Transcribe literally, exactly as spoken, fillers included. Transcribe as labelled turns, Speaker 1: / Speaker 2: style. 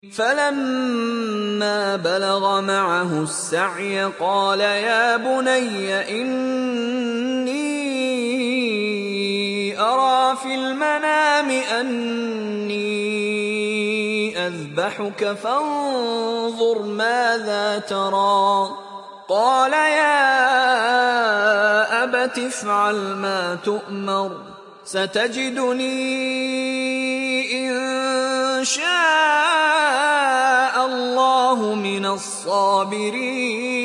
Speaker 1: فَلَمَّا بَلَغَ مَعَهُ السَّعْيَ قَالَ يَا بُنَيَّ إِنِّي أَرَىٰ فِي الْمَنَامِ أَنِّي أَذْبَحُكَ فَانظُرْ مَاذَا تَرَىٰ ۚ قَالَ يَا أَبَتِ افْعَلْ مَا تُؤْمَرُ ۖ سَتَجِدُنِي إِن شَاءَ اللَّهُ مِنَ الصَّابِرِينَ.